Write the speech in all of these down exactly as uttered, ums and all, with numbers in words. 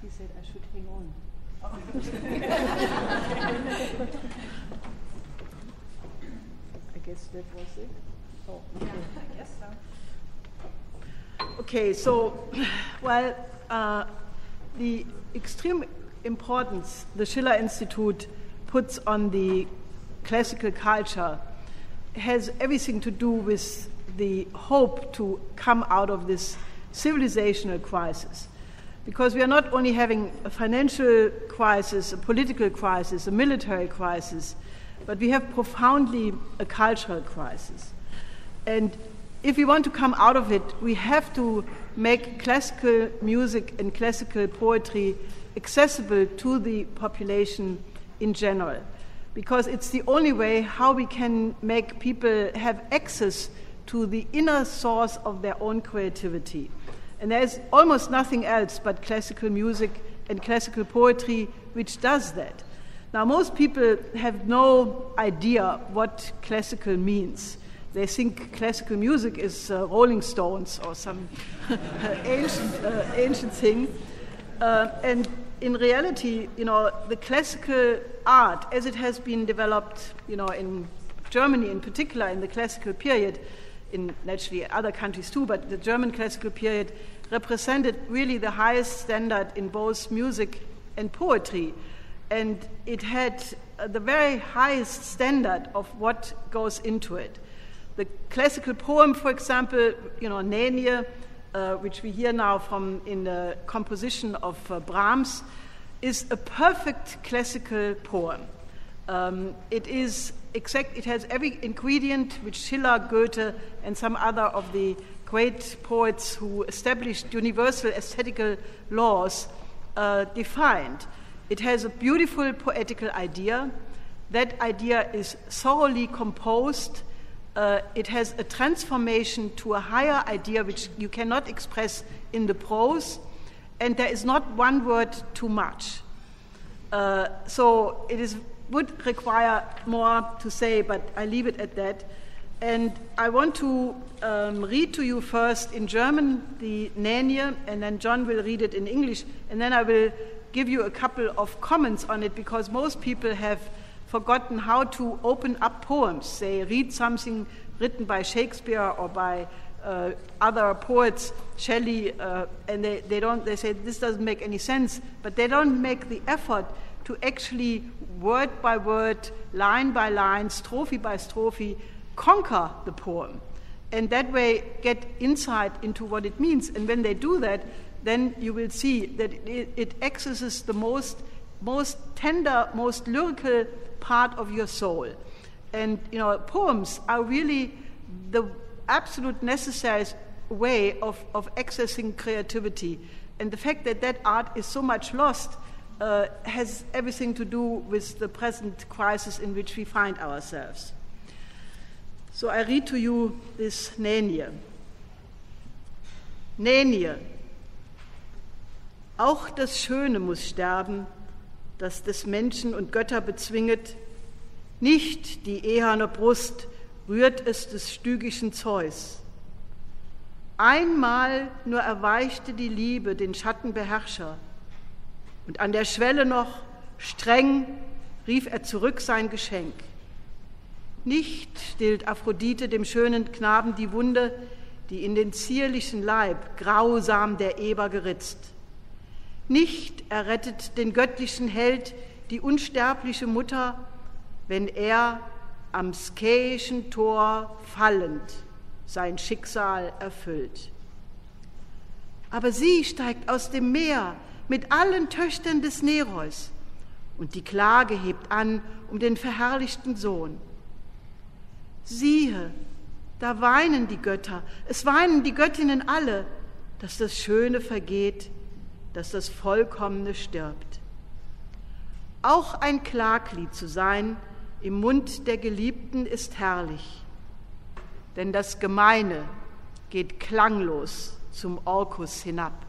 he said I should hang on. I guess that was it. Oh, okay. Yeah, I guess so. Okay, so, well, uh, the extreme importance the Schiller Institute puts on the classical culture has everything to do with the hope to come out of this civilizational crisis. Because we are not only having a financial crisis, a political crisis, a military crisis, but we have profoundly a cultural crisis. And if we want to come out of it, we have to make classical music and classical poetry accessible to the population in general, because it's the only way how we can make people have access to the inner source of their own creativity. And there's almost nothing else but classical music and classical poetry which does that. Now, most people have no idea what classical means. They think classical music is uh, Rolling Stones or some ancient, uh, ancient thing. Uh, and in reality, you know, the classical art, as it has been developed, you know, in Germany in particular, in the classical period, in naturally other countries too, but the German classical period represented really the highest standard in both music and poetry. And it had uh, the very highest standard of what goes into it. The classical poem, for example, you know, Nänie, uh, which we hear now from in the composition of uh, Brahms, is a perfect classical poem. Um, it is exact. It has every ingredient which Schiller, Goethe, and some other of the great poets who established universal aesthetical laws uh, defined. It has a beautiful poetical idea. That idea is thoroughly composed. Uh, it has a transformation to a higher idea which you cannot express in the prose, and there is not one word too much. Uh, so it is would require more to say, but I leave it at that. And I want to um, read to you first in German the Nänie, and then John will read it in English, and then I will give you a couple of comments on it, because most people have forgotten how to open up poems. They read something written by Shakespeare or by uh, other poets, Shelley, uh, and they, they don't. They say this doesn't make any sense, but they don't make the effort to actually word by word, line by line, strophe by strophe, conquer the poem, and that way get insight into what it means. And when they do that, then you will see that it, it accesses the most, most tender, most lyrical part of your soul. And you know, poems are really the absolute necessary way of, of accessing creativity. And the fact that that art is so much lost uh, has everything to do with the present crisis in which we find ourselves. So I read to you this Nänie. Nänie. Auch das Schöne muss sterben, das des Menschen und Götter bezwinget. Nicht die eherne Brust rührt es des stygischen Zeus. Einmal nur erweichte die Liebe den Schattenbeherrscher, und an der Schwelle noch, streng, rief er zurück sein Geschenk. Nicht stillt Aphrodite dem schönen Knaben die Wunde, die in den zierlichen Leib grausam der Eber geritzt. Nicht errettet den göttlichen Held die unsterbliche Mutter, wenn er am skäischen Tor fallend sein Schicksal erfüllt. Aber sie steigt aus dem Meer mit allen Töchtern des Nereus, und die Klage hebt an um den verherrlichten Sohn. Siehe, da weinen die Götter, es weinen die Göttinnen alle, dass das Schöne vergeht, dass das Vollkommene stirbt. Auch ein Klaglied zu sein im Mund der Geliebten ist herrlich, denn das Gemeine geht klanglos zum Orkus hinab.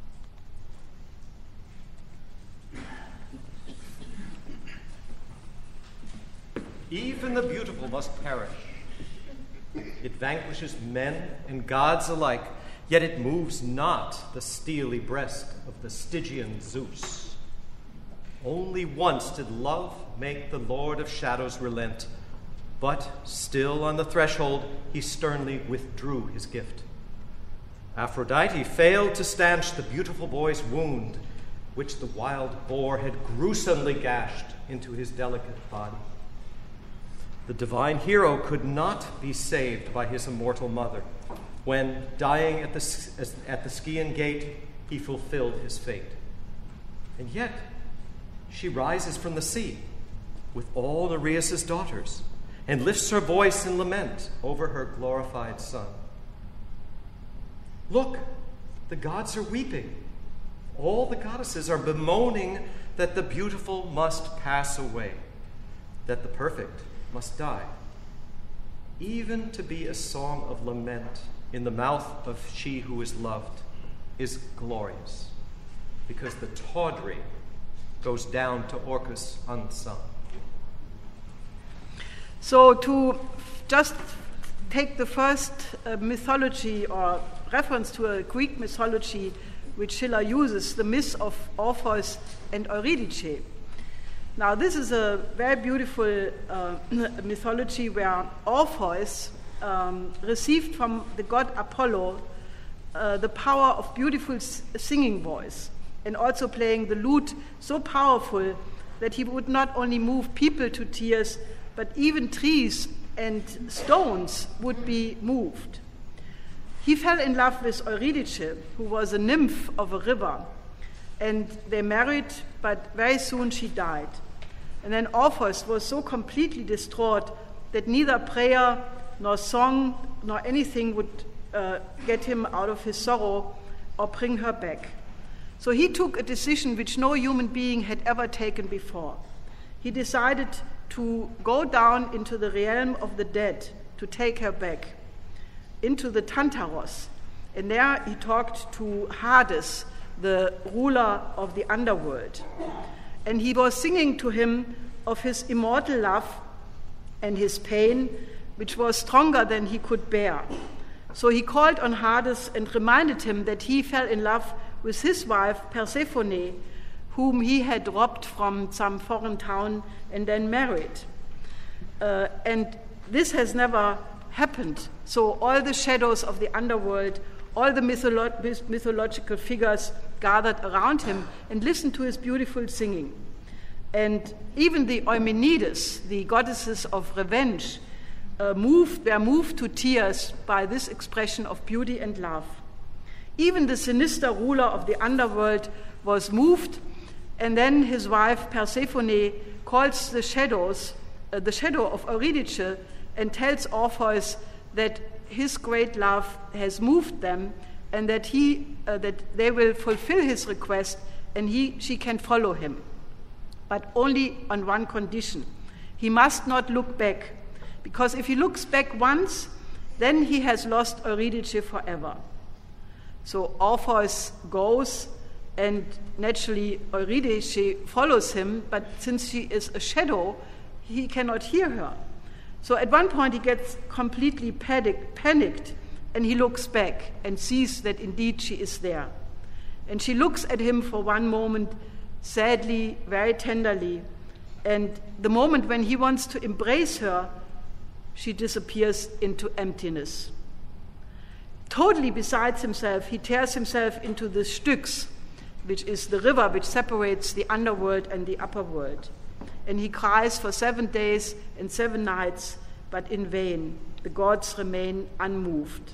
Even the beautiful must perish. It vanquishes men and gods alike, yet it moves not the steely breast of the Stygian Zeus. Only once did love make the Lord of Shadows relent, but still on the threshold he sternly withdrew his gift. Aphrodite failed to stanch the beautiful boy's wound, which the wild boar had gruesomely gashed into his delicate body. The divine hero could not be saved by his immortal mother, when, dying at the, at the Scaean gate, he fulfilled his fate. And yet, she rises from the sea with all Nereus' daughters and lifts her voice in lament over her glorified son. Look, the gods are weeping. All the goddesses are bemoaning that the beautiful must pass away, that the perfect must die. Even to be a song of lament in the mouth of she who is loved is glorious, because the tawdry goes down to Orcus unsung. So to just take the first uh, mythology or reference to a Greek mythology which Schiller uses, the myth of Orpheus and Eurydice. Now this is a very beautiful uh, mythology where Orpheus um, received from the god Apollo uh, the power of beautiful s- singing voice, and also playing the lute so powerful that he would not only move people to tears, but even trees and stones would be moved. He fell in love with Eurydice, who was a nymph of a river, and they married, but very soon she died. And then Orpheus was so completely distraught that neither prayer nor song nor anything would uh, get him out of his sorrow or bring her back. So he took a decision which no human being had ever taken before. He decided to go down into the realm of the dead to take her back, into the Tantaros. And there he talked to Hades, the ruler of the underworld. And he was singing to him of his immortal love and his pain, which was stronger than he could bear. So he called on Hades and reminded him that he fell in love with his wife Persephone, whom he had robbed from some foreign town and then married. Uh, and this has never happened. So all the shadows of the underworld, all the mytholo- mythological figures gathered around him and listened to his beautiful singing. And even the Eumenides, the goddesses of revenge, uh, moved, were moved to tears by this expression of beauty and love. Even the sinister ruler of the underworld was moved, and then his wife Persephone calls the shadows, uh, the shadow of Eurydice, and tells Orpheus that his great love has moved them, and that he, uh, that they will fulfill his request, and he, she can follow him, but only on one condition: he must not look back, because if he looks back once, then he has lost Eurydice forever. So Orpheus goes, and naturally Eurydice follows him, but since she is a shadow, he cannot hear her. So at one point he gets completely panic, panicked, and he looks back and sees that indeed she is there. And she looks at him for one moment, sadly, very tenderly, and the moment when he wants to embrace her, she disappears into emptiness. Totally besides himself, he tears himself into the Styx, which is the river which separates the underworld and the upper world. And he cries for seven days and seven nights, but in vain. The gods remain unmoved.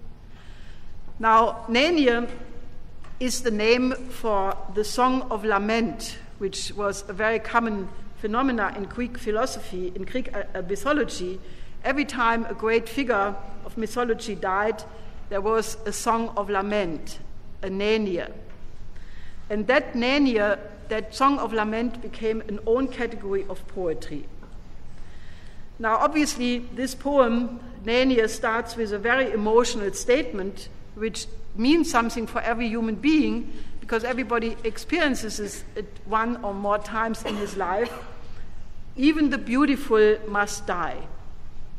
Now, Nenie is the name for the Song of Lament, which was a very common phenomenon in Greek philosophy, in Greek uh, mythology. Every time a great figure of mythology died, there was a song of lament, a Nenie. And that Nenie, that song of lament, became an own category of poetry. Now, obviously, this poem, Nenie, starts with a very emotional statement, which means something for every human being, because everybody experiences it one or more times in his life. Even the beautiful must die.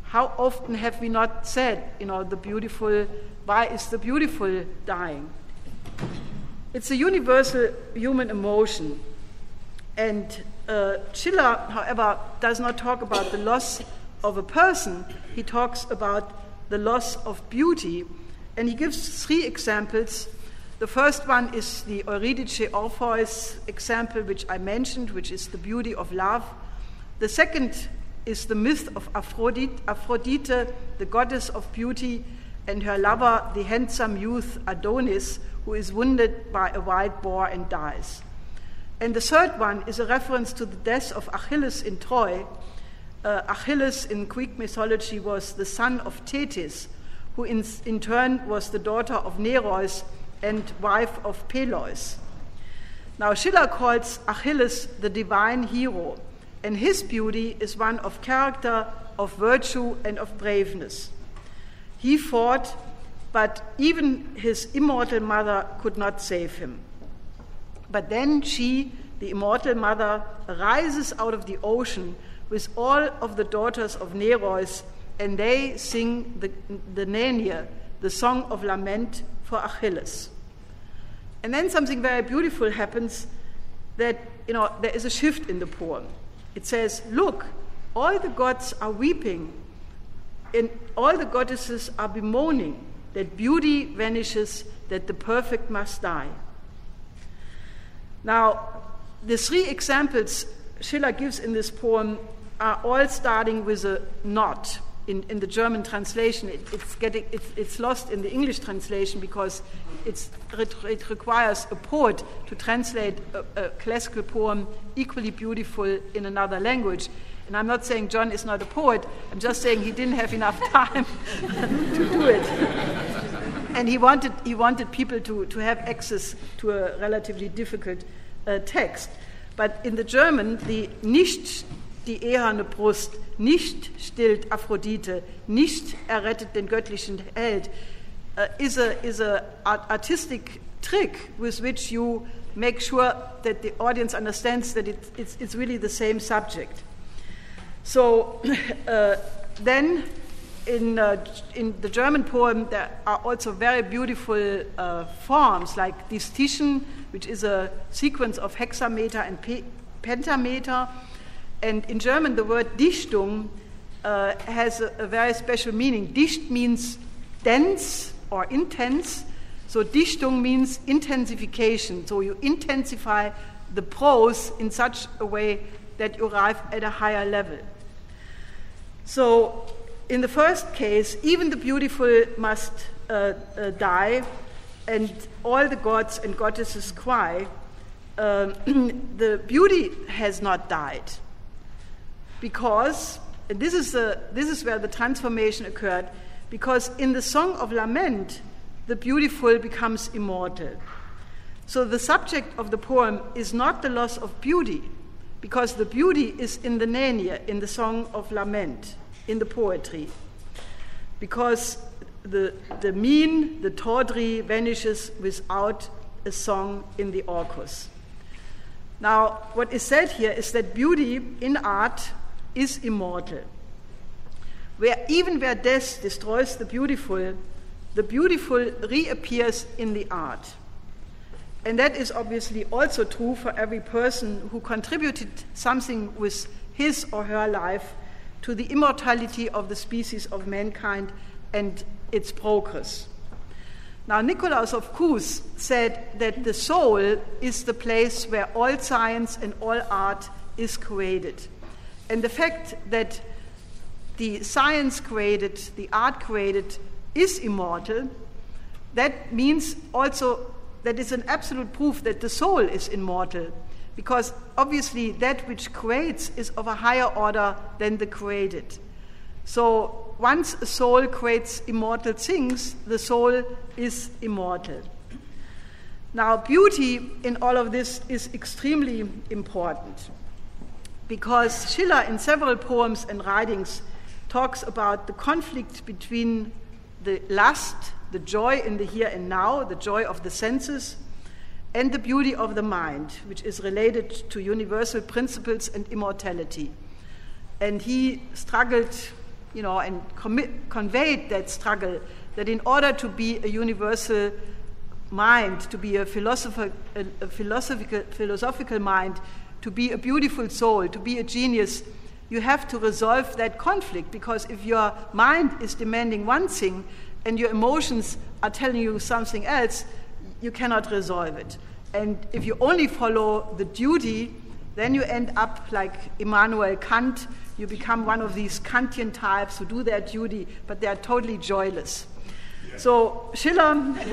how often have we not said, you know, the beautiful, why is the beautiful dying? It's a universal human emotion. And uh, Schiller, however, does not talk about the loss of a person. He talks about the loss of beauty. And he gives three examples. The first one is the Eurydice Orpheus example, which I mentioned, which is the beauty of love. The second is the myth of Aphrodite, Aphrodite, the goddess of beauty, and her lover, the handsome youth Adonis, who is wounded by a wild boar and dies. And the third one is a reference to the death of Achilles in Troy. Uh, Achilles in Greek mythology was the son of Thetis, who in, in turn was the daughter of Nereus and wife of Peleus. Now Schiller calls Achilles the divine hero, and his beauty is one of character, of virtue, and of braveness. He fought, but even his immortal mother could not save him. But then she, the immortal mother, rises out of the ocean with all of the daughters of Nereus, and they sing the, the Nenia, the song of lament for Achilles. And then something very beautiful happens, that, you know, there is a shift in the poem. It says, look, all the gods are weeping, and all the goddesses are bemoaning that beauty vanishes, that the perfect must die. Now, the three examples Schiller gives in this poem are all starting with a not. In, in the German translation, it, it's, getting, it, it's lost in the English translation because it's, it, it requires a poet to translate a, a classical poem equally beautiful in another language. And I'm not saying John is not a poet, I'm just saying he didn't have enough time to do it. And he wanted, he wanted people to, to have access to a relatively difficult uh, text. But in the German, the nicht die eherne Brust, nicht stillt Aphrodite, nicht errettet den göttlichen Held, uh, is a is a art- artistic trick with which you make sure that the audience understands that it, it's it's really the same subject. So uh, then, in uh, in the German poem, there are also very beautiful uh, forms like distichen, which is a sequence of hexameter and pe- pentameter. And in German, the word Dichtung uh, has a, a very special meaning. Dicht means dense or intense. So Dichtung means intensification. So you intensify the prose in such a way that you arrive at a higher level. So in the first case, even the beautiful must uh, uh, die, and all the gods and goddesses cry. Uh, the beauty has not died. Because, and this is, the, this is where the transformation occurred, because in the Song of Lament, the beautiful becomes immortal. So the subject of the poem is not the loss of beauty, because the beauty is in the Nenia, in the Song of Lament, in the poetry. Because the, the mean, the tawdry, vanishes without a song in the Orcus. Now, what is said here is that beauty in art is immortal. Where even where death destroys the beautiful, the beautiful reappears in the art. And that is obviously also true for every person who contributed something with his or her life to the immortality of the species of mankind and its progress. Now, Nikolaus of Kues said that the soul is the place where all science and all art is created. And the fact that the science created, the art created, is immortal, that means also that is an absolute proof that the soul is immortal, because obviously that which creates is of a higher order than the created. So once a soul creates immortal things, the soul is immortal. Now, beauty in all of this is extremely important, because Schiller in several poems and writings talks about the conflict between the lust, the joy in the here and now, the joy of the senses, and the beauty of the mind, which is related to universal principles and immortality. And he struggled you know, and commi- conveyed that struggle, that in order to be a universal mind, to be a, philosopher, a, a philosophical, philosophical mind, to be a beautiful soul, to be a genius, you have to resolve that conflict, because if your mind is demanding one thing and your emotions are telling you something else, you cannot resolve it. And if you only follow the duty, then you end up like Immanuel Kant. You become one of these Kantian types who do their duty, but they are totally joyless. Yeah. So Schiller,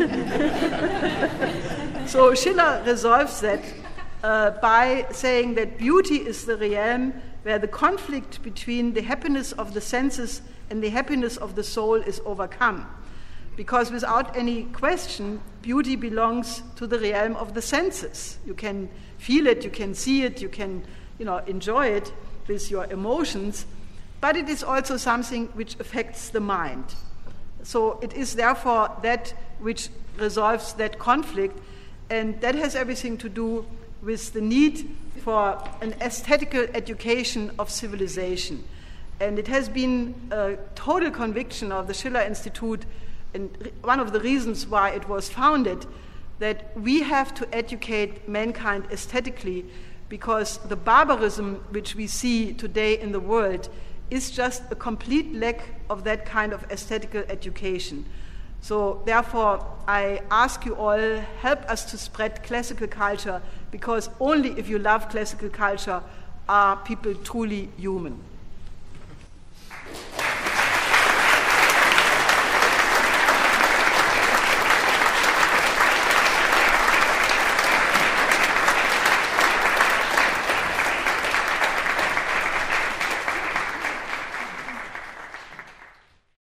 so Schiller resolves that uh, by saying that beauty is the realm where the conflict between the happiness of the senses and the happiness of the soul is overcome. Because without any question, beauty belongs to the realm of the senses. You can feel it, you can see it, you can, you know, enjoy it with your emotions, but it is also something which affects the mind. So it is therefore that which resolves that conflict, and that has everything to do with the need for an aesthetical education of civilization. And it has been a total conviction of the Schiller Institute, and one of the reasons why it was founded, that we have to educate mankind aesthetically, because the barbarism which we see today in the world is just a complete lack of that kind of aesthetical education. So therefore, I ask you all, help us to spread classical culture, because only if you love classical culture are people truly human.